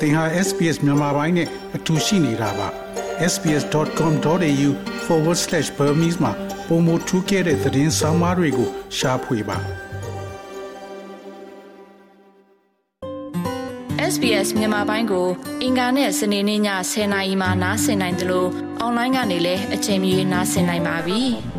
သင်ဟာ SPS မြန်မာပိုင်းနဲ့အတူရှိနေတာပါ sbs.com.au/Burmese မှာပုံမထူးခဲ့တဲ့သတင်းစာမားတွေကိုရှားဖွေပါ SBS မြန်မာပိုင်းကိုအင်ကာနဲ့စနေနေ့ည10:00နာရီမှနားဆင်နိုင်တယ်လို့အွန်လိုင်းကနေလည်းအချိန်မီနားဆင်နိုင်ပါပြီ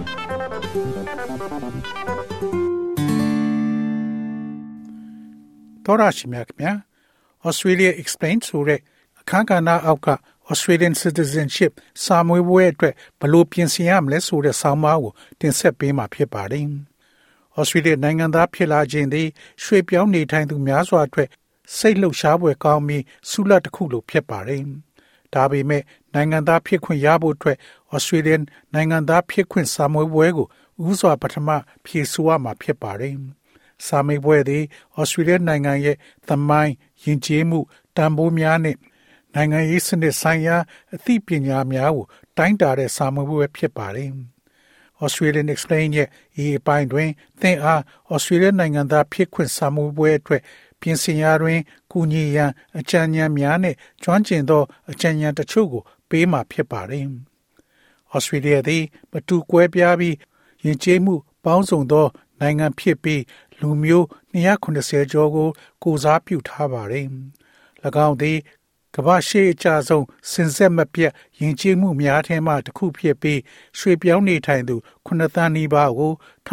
တော်ရရှိမြခင် Australia Explained ဆိုတဲ့အခမ်းကဏ္ဍအောက်က Australian Citizenship စာမွေးပွဲအတွက်ဘယ်လိုပြင်ဆင်ရမလဲဆိုတဲ့ဆောင်းပါးကိုတင်ဆက်ပေးမှာဖြစ်ပါတယ်။ Australia နိုင်ငံသားဖြစ်လာခြင်းသည်ရွှေ့ပြောင်းနေထိုင်သူများစွာအတွက်စိတ်လှုပ်ရှားဖွယ်ကောင်းပြီးဆုလတ်တစ်ခုလိုဖြစ်ပါတယ်။ဒါပေမဲ့နိုင်ငံသားဖြစ်ခွင့်ရဖို့အတွက် Australian နိုင်ငံသားဖြစ်ခွင့်စာမွေးပွဲကိုဦးစွာပထမဖြည့်ဆို့ရမှာဖြစ်ပါတယ်။စာမေးပွဲသည်ဩစတြေးလျနိုင်ငံရဲ့သမိုင်းယဉ်ကျေးမှုတန်ဖိုးများနဲ့နိုင်ငံရေးစနစ်ဆိုင်ရာအသိပညာများကိုတိုင်းတာတဲ့စာမေးပွဲဖြစ်ပါတယ်။ Australian Explain ရဲ့ဒီအပိုင်းတွင်သင်အားဩစတြေးလျနိုင်ငံသားဖြစ်ခွင့်စာမေးပွဲအတွက်ပြင်ဆင်ရာတွင်ကူညီရန်အကြံဉာဏ်များနဲ့ကျွမ်းကျင်သောအကြံဉာဏ်တချို့ကိုပေးမှာဖြစ်ပါတယ်။ Australia သည်မတူကွဲပြားပြီးယဉ်ကျေးမှုပေါင်းစုံသောနိုင်ငံဖြစ်ပြီးလူမျိုး290ကျော်ကိုကိုစားပြုထားပါတယ်။၎င်းသည်ကမ္ဘာရှေ့အကျဆုံးစင်ဆက်မပြတ်ယဉ်ကျေးမှုများထဲမှတစ်ခုဖြစ်ပြီးရွှေ့ပြောင်းနေထိုင်သူ9သန်းနီးပါးကို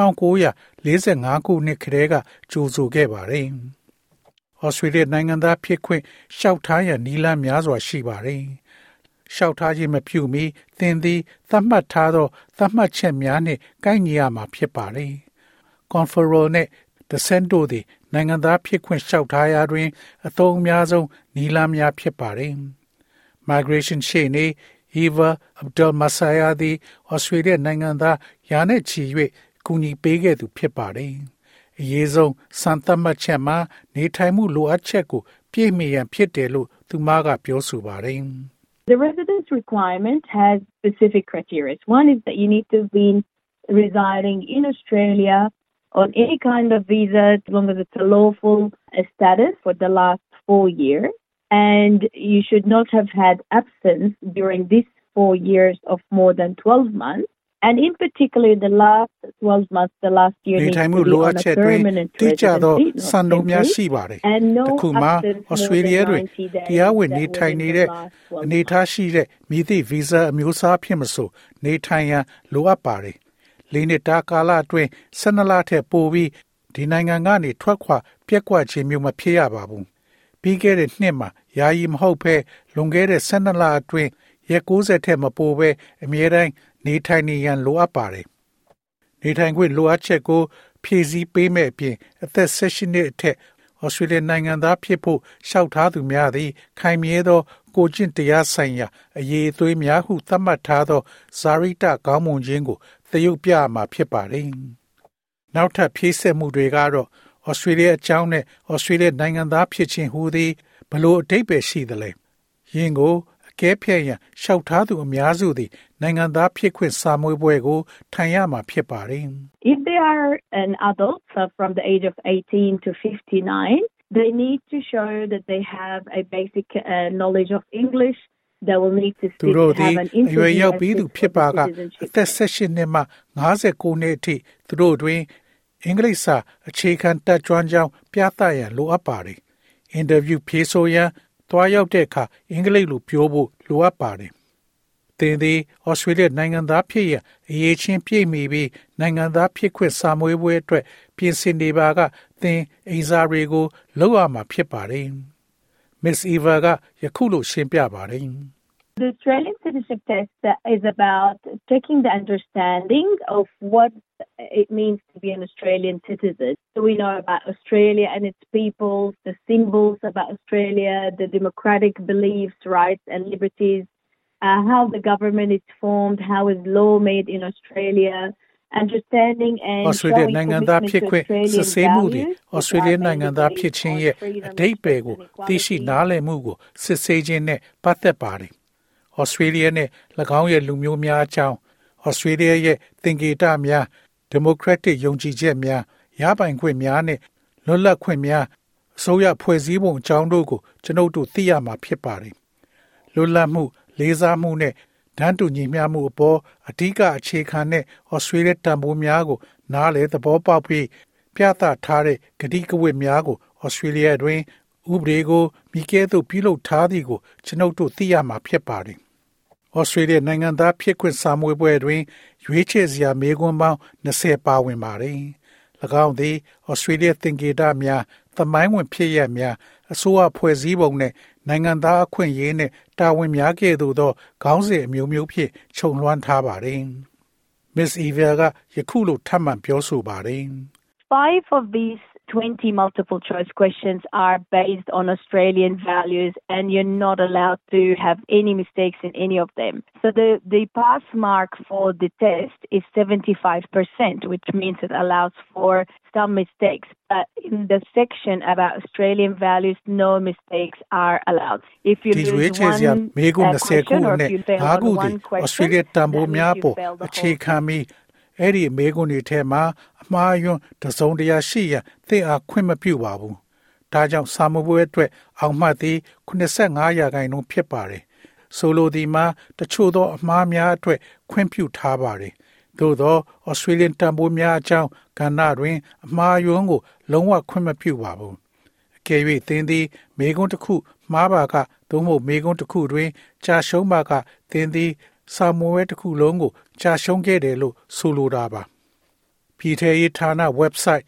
1945ခုနှစ်ကတည်းကကြိုဆိုခဲ့ပါတယ်။ Australia နိုင်ငံသားဖြစ်ခွင့်လျှောက်ထားရန်နည်းလမ်းများစွာရှိပါတယ်။လျှောက်ထားခြင်းမပြုမီသင်သည်သတ်မှတ်ထားသောသတ်မှတ်ချက်များနှင့်ကိုက်ညီရမှာဖြစ်ပါတယ်။ Conferral နဲ့Descent တို့သည်နိုင်ငံသားဖြစ်ခွင့်လျှောက်ထားရာတွင်အသုံးအများဆုံးနည်းလမ်းများဖြစ်ပါတယ်။ Migration ရှေ့နေ Eva Abdel-Masaya သည် Australia နိုင်ငံသားရာနဲ့ချီ၍ကူညီပေးခဲ့သူဖြစ်ပါတယ်။အရေးဆုံးစံသတ်မှတ်ချက်မှာနေထိုင်မှုလိုအပ်ချက်ကိုပြည့်မီရန်ဖြစ်တယ်လို့သူမကပြောဆိုပါတယ်။ The residence requirement has specific criteria. One is that you need to be residing in Australia on any kind of visa as long as it's a lawful status for the last 4 years. And you should not have had absence during this 4 years of more than 12 months. And in particular, the last 12 months, the last year needs to be on a permanent residency, not temporary. And no absence Australia more than 90 days that within the last 12 အနေထားရှိတဲ့မိသည့်ဗီဇာအမျိုးအစားဖြစ်မဆိုနေထိုင်ရန်လိုအပ်ပါတယ်။လေးနှစ်တာကာလအတွင်း12လထက်ပိုပြီးဒီနိုင်ငံကနေထွက်ခွာပြက်ကွက်ခြင်းမျိုးမဖြစ်ရပါဘူး။ပြီးခဲ့တဲ့နှစ်မှာယာယီမဟုတ်ဘဲလွန်ခဲ့တဲ့12လအတွင်းရက်60ထက်မပိုဘဲအမြဲတမ်းနေထိုင်နေရန်လိုအပ်ပါတယ်။နေထိုင်ခွင့်လိုအပ်ချက်ကိုဖြည့်ဆည်းပေးမဲ့အပြင်အသက်16နှစ်အထက်ဩစတြေးလျနိုင်ငံသားဖြစ်ဖို့လျှောက်ထားသူများသည်ခိုင်မြဲသောကိုကျင့်တရားဆိုင်ရာအရေးအသွေးများဟုသတ်မှတ်ထားသောဇာရိတကောင်းမွန်ခြင်းကိုသရုပ်ပြမှာဖြစ်ပါတယ်။နောက်ထပ်ဖြည့်ဆည်းမှုတွေကတော့ဩစတြေးလျအကြောင်းနဲ့ဩစတြေးလျနိုင်ငံသားဖြစ်ခြင်းဟူသည်ဘလို့အဓိပ္ပာယ်ရှိသလဲ။ယင်းကိုအကဲဖြတ်ရန်လျှောက်ထားသူအများစုသည်နိုင်ငံသားဖြစ်ခွင့်စာမွေးပွဲကိုထိုင်ရမှာဖြစ်ပါတယ်။ If they are an adult from the age of 18 to 59, they need to show that they have a basic knowledge of English. They will need to speak, have an interview and speak for citizenship. အသက်18နှစ်မှ59နှစ်အထိသူတို့တွင်အင်္ဂလိပ်စာအခြေခံတတ်ကျွမ်းကြောင်းပြသရန်လိုအပ်ပါတယ်။ Interview ဖြေဆိုရန်တွားရောက်တဲ့အခါအင်္ဂလိပ်လိုပြောဖို့လိုအပ်ပါတယ်။သင်သည်ဩစတြေးလျနိုင်ငံသားဖြစ်ရန်အရေးချင်းပြည့်မီပြီးနိုင်ငံသားဖြစ်ခွင့်စာမွေးပွဲအတွက်ပြင်ဆင်နေပါကသင်အိမ်စာတွေကိုလုပ်ရမှာဖြစ်ပါတယ်။ Miss Eva ကယခုလိုရှင်းပြပါတယ်။ The Australian citizenship test is about checking the understanding of what it means to be an Australian citizen. So we know about Australia and its people, the symbols about Australia, the democratic beliefs, rights and liberties, how the government is formed, how is law made in Australia, understanding and showing commitment to Australian values. Australia နိုင်ငံသားဖြစ်ခြင်းရဲ့အဓိပ္ပာယ်ကိုသိရှိနားလည်မှုကိုစစ်ဆေးခြင်းနဲ့ပတ်သက်ပါတယ်။ Australia နဲ့၎င်းရဲ့လူမျိုးများအကြောင်း Australia ရဲ့သင်္ကေတများ democratic ယုံကြည်ချက်များရပိုင်ခွင့်များနဲ့လွတ်လပ်ခွင့်များဆိုရဖွဲ့စည်းပုံအကြောင်းတို့ကိုကျွန်ုပ်တို့သိရမှာဖြစ်ပါတယ်။လွတ်လပ်မှုလေးစားမှုနဲ့တန်းတူညီမျှမှုအပေါ်အဓိကအခြေခံတဲ့ဩစတြေးလျတန်ဖိုးများကိုနားလည်သဘောပေါက်ပြီးပြသထားတဲ့ကတိကဝတ်များကိုဩစတြေးလျတွင်ဥပဒေကိုမိကဲသို့ပြုလုပ်ထားသည်ကိုကျွန်ုပ်တို့သိရမှာဖြစ်ပါတယ်။ဩစတြေးလျနိုင်ငံသားဖြစ်ခွင့်စာမွေးပွဲတွင်ရွေးချယ်စရာမေးခွန်းပေါင်း20ပါဝင်ပါတယ်။၎င်းသည်ဩစတြေးလျသင်္ကေတများသမိုင်းဝင်ဖြစ်ရပ်များအစိုးရဖွဲ့စည်းပုံနဲ့နိုင်ငံသားအခွင့်အရေးနဲ့တာဝန်များကဲ့သို့သောခေါင်းစဉ်အမျိုးမျိုးဖြင့်ခြုံလွှမ်းထားပါတယ်။ Miss Eva ကယခုလိုထပ်မံပြောဆိုပါတယ်။ 5 of these 20 multiple choice questions are based on Australian values and you're not allowed to have any mistakes in any of them. So the pass mark for the test is 75%, which means it allows for some mistakes. But in the section about Australian values, no mistakes are allowed. If you lose one question or if you fail on one question, that means you failed the whole test. အဲ့ဒီမေကွန်းတွေထဲမှာအမှားယွင်းတစုံတရာရှိရသိအားခွင့်မပြုပါဘူး။ဒါကြောင့်စာမပွဲအတွက်အောင်မှတ်သည်85%ဖြစ်ပါတယ်။ဆိုလိုသည်မှာတချို့သောအမှားများအတွက်ခွင့်ပြုထားပါတယ်။သို့သောဩစတြေးလျတန်ဖိုးများအကြောင်းကဏ္ဍတွင်အမှားယွင်းကိုလုံးဝခွင့်မပြုပါဘူး။အကယ်၍သင်သည်မေကွန်းတစ်ခုမှားပါကသို့မဟုတ်မေကွန်းတစ်ခုတွင်ကြာရှုံးပါကသင်သည်စာမွေးတစ်ခုလုံးကိုကြာရှုံးခဲ့တယ်လို့ဆိုလိုတာပါ။ပြည်ထရေးဌာန website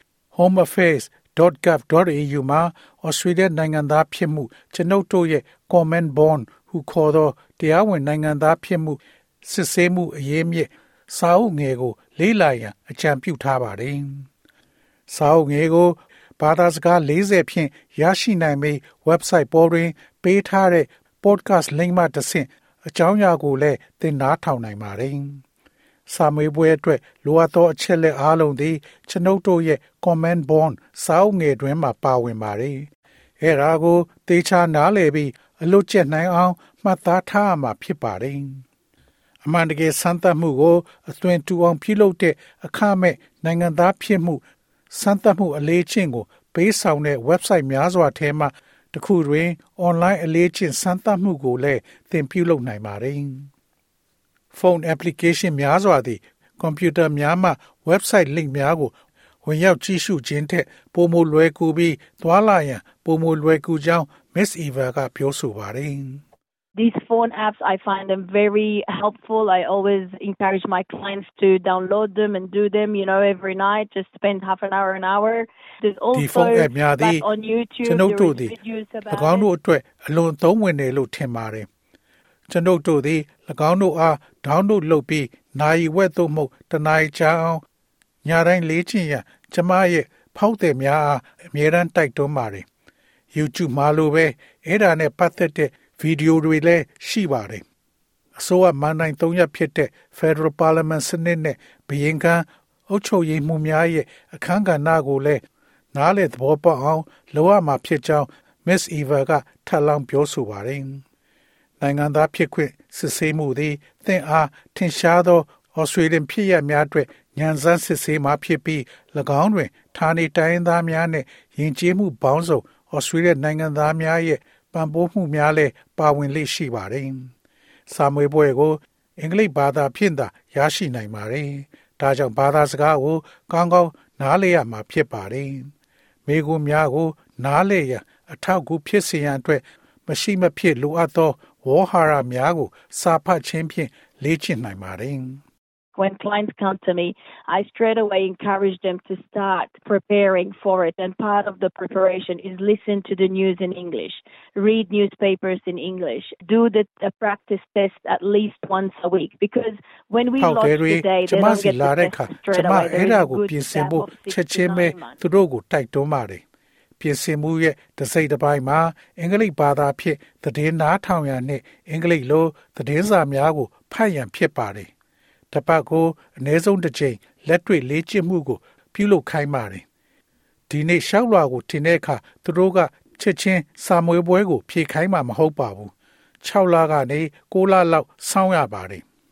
homeaffairs.gov.au မှာ Australia နိုင်ငံသားဖြစ်မှုကျွန်ုပ်တို့ရဲ့ Common Bond ဟုခေါ်သောတရားဝင်နိုင်ငံသားဖြစ်မှုစစ်ဆေးမှုအရေးမြစ်စာအုပ်ငယ်ကိုလေ့လာရန်အကြံပြုထားပါတယ်။စာအုပ်ငယ်ကိုဘာသာစကား40ဖြင့်ရရှိနိုင်ပြီး website ပေါ်တွင်ပေးထားတဲ့ podcast link မှတစ်ဆင့်အကြောင်းအရာကိုလည်းသင်နားထောင်နိုင်ပါတယ်။စာမေးပွဲအတွက်လိုအပ်သောအချက်လက်အားလုံးသည်ကျွန်ုပ်တို့ရဲ့ Comment Bond စာအုပ်ငယ်တွင်မှာပါဝင်ပါတယ်။အဲဒါကိုသေချာနားလည်ပြီးအလွတ်ကျက်နိုင်အောင်မှတ်သားထားရမှာဖြစ်ပါတယ်။အမှန်တကယ်စမ်းသပ်မှုကိုအသွင်တူအောင်ပြုလုပ်တဲ့အခမဲ့နိုင်ငံသားဖြစ်မှုစမ်းသပ်မှုအလေးချင်းကိုပေးဆောင်တဲ့ website များစွာထဲမှာတခုတွင် online အလေးချင်းစမ်းသပ်မှုကိုလည်းသင်ပြုလုပ်နိုင်ပါတယ်။ Phone application များစွာသည့်ကွန်ပျူတာများမှ website link များကိုဝင်ရောက်ကြည့်ရှုခြင်းထက်ပိုမိုလွယ်ကူပြီးသွားလာရန်ပိုမိုလွယ်ကူကြောင်း Miss Eva ကပြောဆိုပါတယ်။ These phone apps, I find them very helpful. I always encourage my clients to download them and do them, every night. Just spend half an hour. There's also back on YouTube, there is videos about ၎င်းတို့အတွက်အလွန်သုံးဝင်တယ်လို့ထင်ပါတယ်။ကျွန်ုပ်တို့သည်၎င်းတို့အား download လုပ်ပြီးနိုင်ဝက်သို့မဟုတ်တနားကြာအောင်ညတိုင်းလေ့ကျင့်ရန်ကျမရဲ့ဖောက်သည်များအားအမြဲတမ်းတိုက်တွန်းပါတယ်။ YouTube မှာလိုပဲအဲ့ဒါနဲ့ပတ်သက်တဲ့ဗီဒီယိုတွေလည်းရှိပါတယ်။အစိုးရမန်တိုင်း3ရပ်ဖြစ်တဲ့ Federal Parliament စနစ်နဲ့ဘယင်ခံအုပ်ချုပ်ရေးမှုများရဲ့အခမ်းကဏ္ဍကိုလည်းနားလည်သဘောပေါက်အောင်လုပ်ရမှာဖြစ်ကြောင်း Miss Eva ကထပ်လောင်းပြောဆိုပါတယ်။နိုင်ငံသားဖြစ်ခွင့်စစ်ဆေးမှုသည်သင်အားထင်ရှားသော Australian ဖြစ်ရများအတွက်ဉာဏ်စမ်းစစ်ဆေးမှာဖြစ်ပြီး၎င်းတွင်ဌာနေတိုင်းသားများနဲ့ယဉ်ကျေးမှုပေါင်းစုံ Australia နိုင်ငံသားများရဲ့ပံ့ပိုးမှုများလည်းပါဝင်လေ့ရှိပါတယ်။စာမေးပွဲကိုအင်္ဂလိပ်ဘာသာဖြင့်သာရရှိနိုင်ပါတယ်။ဒါကြောင့်ဘာသာစကားကိုကောင်းကောင်းနားလည်ရမှာဖြစ်ပါတယ်။မိဂုများကိုနားလည်ရန်အထောက်အကူဖြစ်စေရန်အတွက်မရှိမဖြစ်လိုအပ်သောဝေါ်ဟာရများကိုစာဖတ်ခြင်းဖြင့်လေ့ကျင့်နိုင်ပါတယ်။ When clients come to me, I straight away encourage them to start preparing for it. And part of the preparation is listen to the news in English, read newspapers in English, do the practice test at least once a week. Because when we launch today, they don't get the test straight away. There is a good gap of 6 to 9 months. ပြင်ဆင်မှုရဲ့တစ်စိတ်တစ်ပိုင်းမှာအင်္ဂလိပ်ဘာသာဖြင့်သတင်းနားထောင်ရန်နဲ့အင်္ဂလိပ်လိုသတင်းစာများကိုဖတ်ရန်ဖြစ်ပါတယ်။တစ်ပတ်ကိုအနည်းဆုံးတစ်ကြိမ်လက်တွေ့လေ့ကျင့်မှုကိုပြုလုပ်ခိုင်းပါတယ်။ဒီနေ့ရှောက်လွှာကိုတင်တဲ့အခါသူတို့ကချက်ချင်းစာမွေးပွဲကိုဖြေခိုင်းမှာမဟုတ်ပါဘူး။6လကနေ9လလောက်စောင့်ရပါတယ်။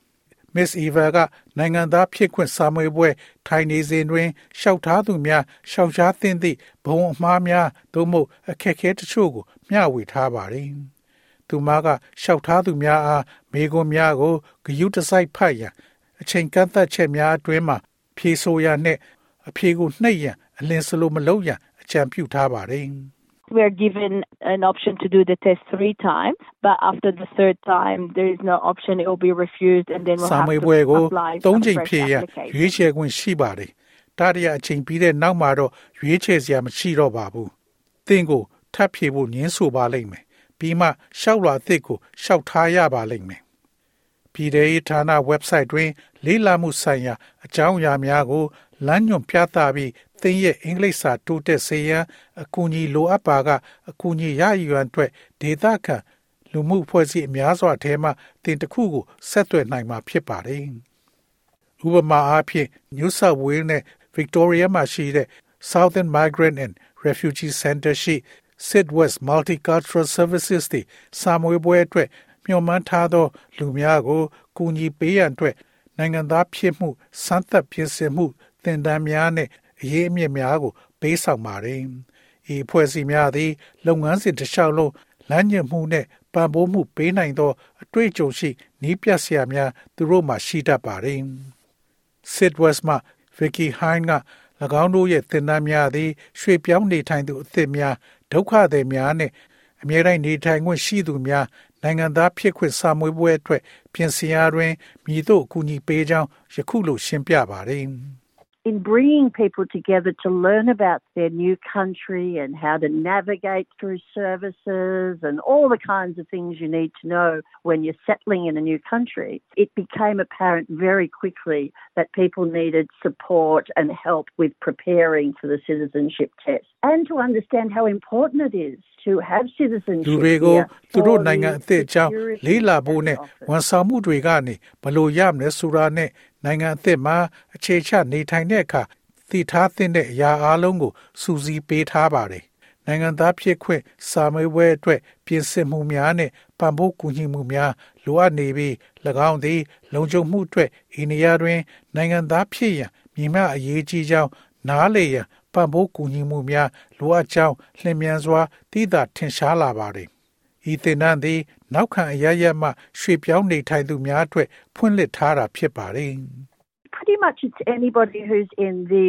Miss Eva ကနိုင်ငံသားဖြစ်ခွင့်စာမေးပွဲထိုင်နေစဉ်တွင်လျှောက်ထားသူများလျှောက်ထားသင့်သည့်ဘုံအမှားများသို့မဟုတ်အခက်အခဲတချို့ကိုမျှဝေထားပါတယ်။သူမကလျှောက်ထားသူများအားမေးခွန်းများကိုဂရုတစိုက်ဖတ်ရန်အချိန်ကန့်သတ်ချက်များအတွင်းမှာဖြေဆိုရနှင့်အဖြေကိုနှိပ်ရန်အလင်းစလိုမလုပ်ရန်အကြံပြုထားပါတယ်။ We are given an option to do the test 3 times, but after the third time, there is no option. It will be refused, and then we'll have to apply for a fresh application. ရွေးချယ်ခွင့်ရှိပါတယ်။တတိယအချိန်ပြီးတဲ့နောက်မှာတော့ရွေးချယ်စရာမရှိတော့ပါဘူး။သင်ကိုထပ်ဖြေဖို့ညှင်းဆိုပါလိမ့်မယ်။ပြီးမှလျှောက်လွှာအသစ်ကိုလျှောက်ထားရပါလိမ့်မယ်။ပြည်ထောင်စုဌာန website တွင်လေးလာမှုဆိုင်ရာအကြောင်းအရာများကိုလမ်းညွှန်ပြသပြီးသင်ရဲ့အင်္ဂလိပ်စာတိုးတက်စေရန်အကူအညီလိုအပ်ပါကအကူအညီရယူရန်အတွက်ဒေသခံလူမှုအဖွဲ့အစည်းအများစွာထဲမှသင်တစ်ခုကိုဆက်သွယ်နိုင်မှာဖြစ်ပါတယ်။ဥပမာအားဖြင့် New South Wales နဲ့ Victoria မှာရှိတဲ့ Southern Migrant and Refugee Center ရှိ Sydwest Multicultural Services တွေစာမေးပွဲအတွက်မျှော်မှန်းထားသောလူများကိုကူညီပေးရန်အတွက်နိုင်ငံသားဖြစ်မှုစမ်းသပ်ပြင်ဆင်မှုသင်တန်းများနဲ့အရေးအမြစ်များကိုပေးဆောင်ပါတယ်။ဤဖွဲ့စည်းများသည်လုပ်ငန်းစဉ်တစ်လျှောက်လုံးလမ်းညွှန်မှုနဲ့ပံ့ပိုးမှုပေးနိုင်သောအတွေ့အကြုံရှိနည်းပြဆရာများသူတို့မှရှိတတ်ပါတယ်။ Sydwest မှ Vicky Hine က၎င်းတို့ရဲ့သင်တန်းများသည်ရွှေ့ပြောင်းနေထိုင်သူအသစ်များဒုက္ခသည်များနဲ့အမြဲတမ်းနေထိုင်ခွင့်ရှိသူများနိုင်ငံသားဖြစ်ခွင့်စာမေးပွဲအတွက်ပြင်ဆင်ရာတွင်မည်သို့အကူအညီပေးကြောင်းယခုလိုရှင်းပြပါတယ်။ In bringing people together to learn about their new country and how to navigate through services and all the kinds of things you need to know when you're settling in a new country, it became apparent very quickly that people needed support and help with preparing for the citizenship test and to understand how important it is to have citizenship. သူတို့နိုင်ငံအသစ်အကြောင်းလေးလာဖို့နဲ့ဝန်ဆောင်မှုတွေကနေဘယ်လိုရမလဲဆိုတာနဲ့နိုင်ငံအသစ်မှာအခြေချနေထိုင်တဲ့အခါသိထားသင့်တဲ့အရာအလုံးကိုစူးစီးပေးထားပါတယ်။နိုင်ငံသားဖြစ်ခွင့်စာမေးပွဲအတွက်ပြင်ဆင်မှုများနဲ့ပံ့ပိုးကူညီမှုများလိုအပ်နေပြီး၎င်းသည်လုံခြုံမှုအတွက်အိန္ဒိယတွင်နိုင်ငံသားဖြစ်ရန်မြင့်မြတ်အရေးကြီးကြောင်းနားလေရန်ပံ့ပိုးကူညီမှုများလိုအပ်ကြောင်းလျင်မြန်စွာသိသာထင်ရှားလာပါတယ်။ဤသင်တန်းသည်နောက်ခံအရရမှရွှေ့ပြောင်းနေထိုင်သူများအတွက်ဖွင့်လှစ်ထားတာဖြစ်ပါတယ်။ Pretty much it's anybody who's in the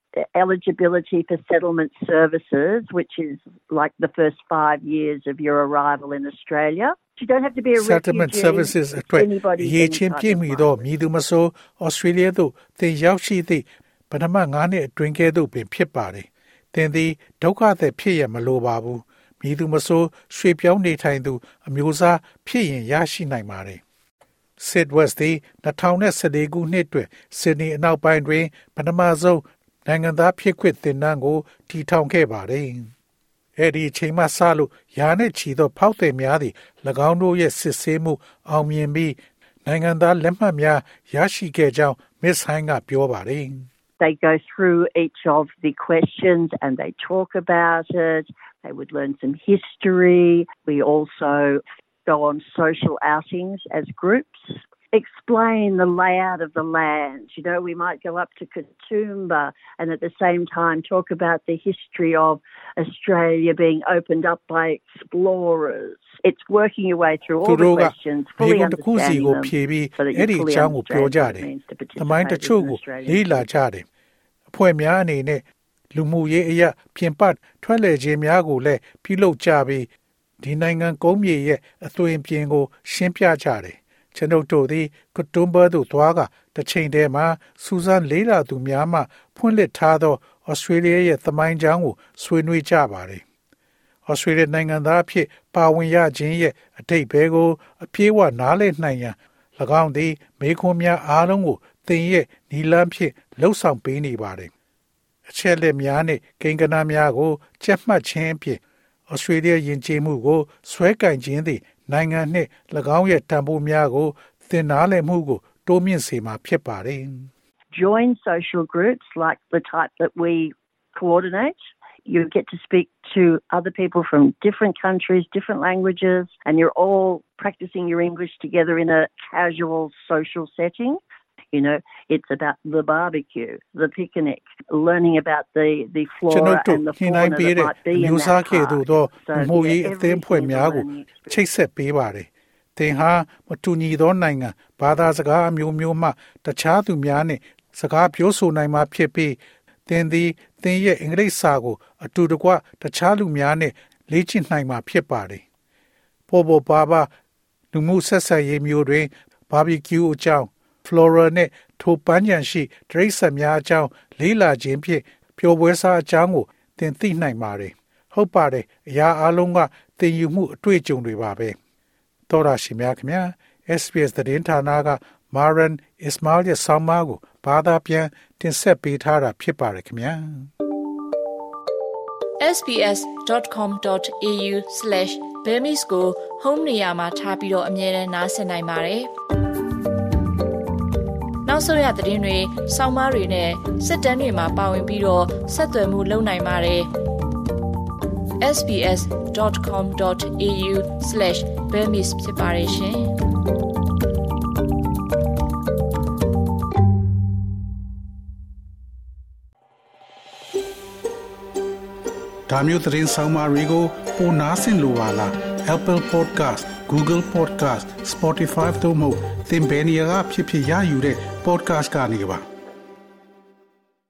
eligibility for settlement services, which is like the first 5 years of your arrival in Australia. You don't have to be a settlement refugee. Services အတွက်ရေချင်းပြည့်မီသောမည်သူမဆို Australia သို့သင်ရောက်ရှိသည့်ပထမ9နှစ်အတွင်းကဲ့သို့ပင်ဖြစ်ပါတယ်။သင်သည်ဒုက္ခသည်ဖြစ်ရမလိုပါဘူး။မည်သူမဆိုရွှေ့ပြောင်းနေထိုင်သူအမျိုးအစားဖြစ်ရင်ရရှိနိုင်ပါတယ်။ Sydwest သည်2014ခုနှစ်တွင်ဆစ်ဒနီအနောက်ပိုင်းတွင်ပထမဆုံးနိုင်ငံသားဖြစ်ခွင့်သင်တန်းကိုတည်ထောင်ခဲ့ပါတယ်။အဲဒီအချိန်မှစလို့ယာနဲ့ချီသောဖောက်သည်များသည်၎င်းတို့ရဲ့စစ်ဆေးမှုအောင်မြင်ပြီးနိုင်ငံသားလက်မှတ်များရရှိခဲ့ကြောင်း Miss Hine ကပြောပါတယ်။ They go through each of the questions and they talk about it. They would learn some history. We also go on social outings as groups, explain the layout of the land. You know, we might go up to Katoomba and at the same time talk about the history of Australia being opened up by explorers. It's working your way through all the questions, fully understanding them, so that you fully understand what it means to participate in Australia. အဖွဲ့များအနေနဲ့လူမှုရေးအရာပြင်ပထွက်လှည့်ခြင်းများကိုလည်းပြုလုပ်ကြပြီးဒီနိုင်ငံကုန်းမြေရဲ့အသွင်ပြင်ကိုရှင်းပြကြတယ်။ကျွန်ုပ်တို့သည်ကတွန်းဘသို့သွားကတစ်ချိန်တည်းမှာစူဇန်လေးလာသူများမှဖွင့်လှစ်ထားသောဩစတြေးလျရဲ့သမိုင်းကြောင်းကိုဆွေးနွေးကြပါတယ်။ဩစတြေးလျနိုင်ငံသားအဖြစ်ပါဝင်ရခြင်းရဲ့အထိပ္ပယ်ကိုအပြည့်အဝနားလည်နိုင်ရန်၎င်းသည်မေခွန်းများအားလုံးကိုသင်ရဲ့နီလန်းဖြင့်လှုပ်ဆောင်ပေးနေပါတယ်။အချက်လက်များနဲ့ကိန်းဂဏန်းများကိုချက်မှတ်ခြင်းဖြင့်ဩစတြေးလျယဉ်ကျေးမှုကိုဆွဲကင်ခြင်းသည်နိုင်ငံနှင့်၎င်းရဲ့တန်ဖိုးများကိုသင်နားလည်မှုကိုတိုးမြင့်စေမှာဖြစ်ပါတယ်။ Join social groups like the type that we coordinate. You get to speak to other people from different countries, different languages, and you're all practicing your English together in a casual social setting. You know, it's about the barbecue, the picnic, learning about the flora and the fauna that might be in that park. So, every learning experience. သင်ဟာမတူညီသောနိုင်ငံဘာသာစကားအမျိုးမျိုးမှတခြားသူများနဲ့စကားပြောဆိုနိုင်မှာဖြစ်ပြီးသင်သည်သင်ရဲ့အင်္ဂလိပ်စာကိုအတူတကွတခြားလူများနဲ့လေ့ကျင့်နိုင်မှာဖြစ်ပါတယ်။ပေါ်ပေါ်ပါပါလူမှုဆက်ဆံရေးမျိုးတွင်ဘာဘီကျူအကြောင်း flora နဲ့ထိုပန်းခြံရှိတရိတ်ဆန်များအကြောင်းလေးလာခြင်းဖြင့်ပျော်ပွဲစားအကြောင်းကိုသင်သိနိုင်ပါတယ်။ဟုတ်ပါတယ်အရာအလုံးကသင်ယူမှုအတွေ့အကြုံတွေပါပဲ။တော်ရရှိများခင်ဗျာ SBS သတင်းဌာနက Maran Ismail ရဲ့ဆောင်းပါးကိုဘာသာပြန်တင်ဆက်ပေးထားတာဖြစ်ပါတယ်ခင်ဗျာ sbs.com.au/Burmese ကို home နေရာမှာထားပြီးတော့အမြဲတမ်းနားဆင်နိုင်ပါတယ်။နောက်ဆုံးရသတင်းတွေဆောင်းပါးတွေနဲ့စစ်တမ်းတွေမှာပါဝင်ပြီးတော့ဆက်သွယ်မှုလုပ်နိုင်ပါတယ်။ sbs.com.au/Burmese ဖြစ်ပါတယ်ရှင်။ဒါမျိုးသတင်းဆောင်မတွေကိုပိုနားဆင်လိုပါလား Apple Podcast Google Podcast Spotify တို့မှာသင်ပင်ရာဖြစ်ဖြစ်ရယူတဲ့ podcast ကနေပါ